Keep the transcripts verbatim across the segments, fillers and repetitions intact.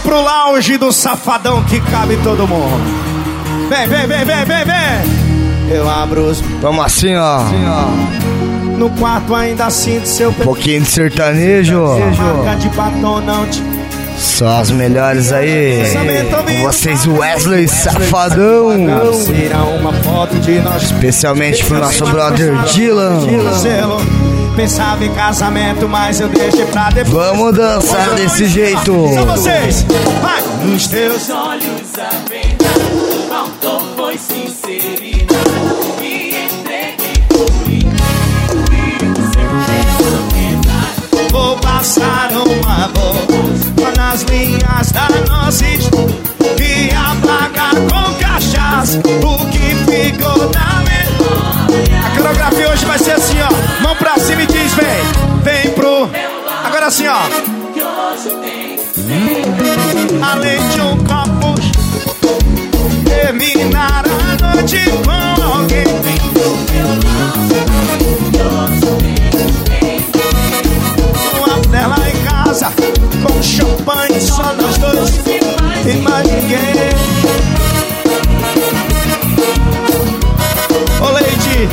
pro lounge do safadão que cabe todo mundo. Vem, vem, vem, vem, vem, vem. Eu abro os... Vamos assim, ó. Assim, ó. No quarto ainda sinto seu... Um pouquinho de sertanejo. Marca de batom não te... Só as melhores aí. Com vocês, Wesley Safadão. Uma foto de nós. Especialmente pro nosso brother Dylan. Pensava em casamento, mas eu deixei pra depois. Vamos dançar desse jeito. São vocês. Vai. Nos teus olhos a verdade faltou foi sinceridade. E entreguei por inteiro. Vou passar uma boa nas linhas da nossa história e apagar com cachaça o que ficou na memória. A coreografia hoje vai ser assim, ó. Mão pra cima e diz, vem, vem pro... Agora assim, ó. Além de um copo, terminar a noite com alguém. Dela em casa, com champanhe, só nós dois e mais ninguém. Ô Lady,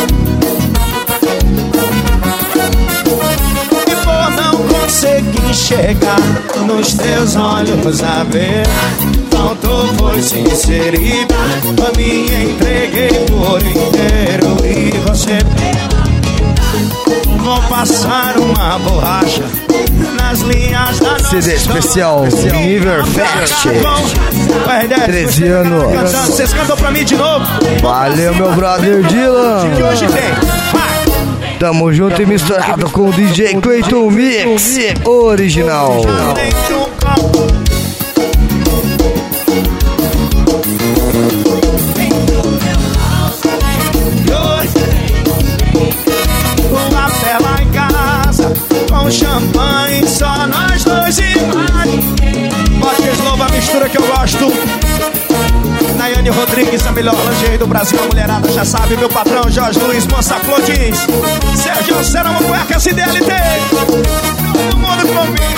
e por não conseguir enxergar nos teus olhos a ver, faltou foi sinceridade. A minha entreguei por inteiro e você... Vou passar uma borracha nas linhas da nossa... C D especial River Fest, treze anos. Vocês cantam pra mim de novo? Valeu, meu brother Dylan. Que hoje tem. Tamo junto e misturado com o D J Clayton Mix original. Lá em casa, com champanhe, só nós dois e mais. Bota slow, a mistura que eu gosto. Nayane Rodrigues, a melhor lingerie do Brasil. A mulherada já sabe, meu patrão Jorge Luiz, Moça Flodins, Sérgio Serão, Cueca, S D L T. Todo mundo comigo.